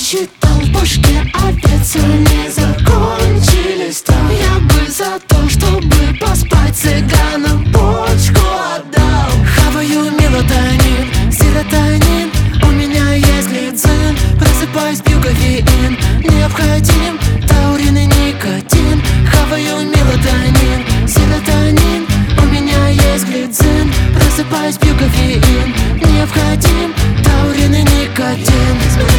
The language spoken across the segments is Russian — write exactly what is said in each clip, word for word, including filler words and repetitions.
Считал в башке, опять не закончились там. Я бы за то, чтобы поспать, цыганам почку отдал. Хаваю мелатонин, серотонин, у меня есть глицин. Просыпаюсь, пью кофеин, необходим таурин и никотин. Хаваю мелатонин, серотонин, у меня есть глицин. Просыпаюсь, пью кофеин, необходим таурин и никотин.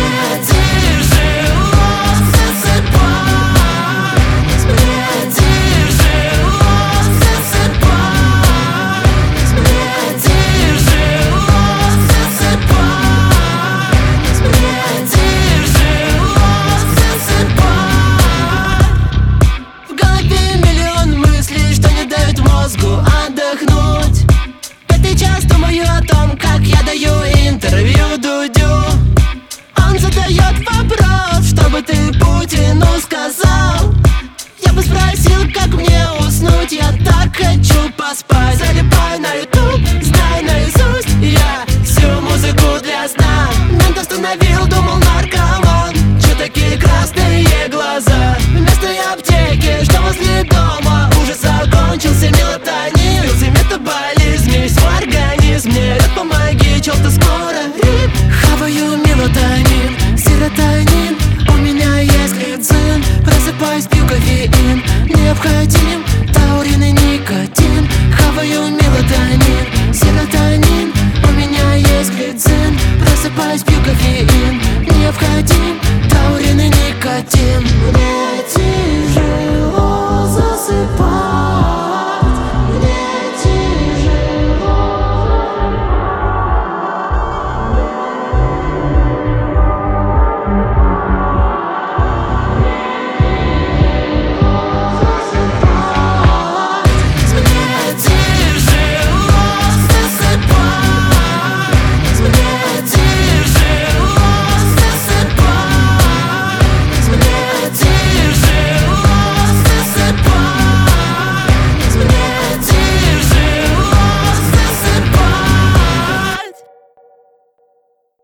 Отдохнуть. Пятый час думаю о том, как я даю интервью Дудю. Он задает вопрос, что бы ты Путину сказал. Я бы спросил, как мне уснуть, я так хочу поспать. Залипаю на ютуб, знаю наизусть я всю музыку для сна. Мент остановил, думал наркоман, чё такие красные глаза? Вместо аптеки, что возле дома, уже закончился мелатонин. Сбился метаболизм, есть в организме. Ребят, помоги, чё-то скоро рип. Хаваю мелатонин, серотонин, у меня есть глицин. Просыпаюсь, пью кофеин, необходим таурин и никотин. Хаваю мелатонин, серотонин, у меня есть глицин. Просыпаюсь, пью кофеин, необходим